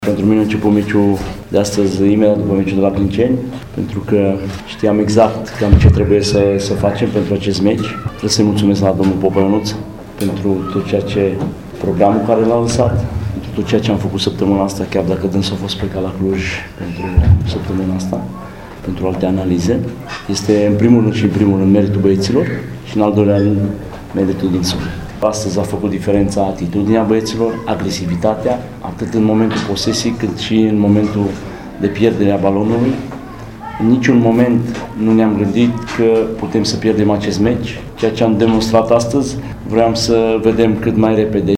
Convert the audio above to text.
Pentru mine a început meciul de astăzi, imediat după meciul de la Clinceni, pentru că știam exact cam ce trebuie să facem pentru acest meci. Trebuie să-i mulțumesc la domnul Popălănuț pentru tot ceea ce programul care l-a lăsat, pentru tot ceea ce am făcut săptămâna asta, chiar dacă dânsul a fost plecat la Cluj pentru săptămâna asta, pentru alte analize. Este în primul rând și în primul rând meritul băieților și în al doilea rând meritul dânsului. Astăzi a făcut diferența atitudinea băieților, agresivitatea, atât în momentul posesiei cât și în momentul de pierdere a balonului. În niciun moment nu ne-am gândit că putem să pierdem acest meci. Ceea ce am demonstrat astăzi, vreau să vedem cât mai repede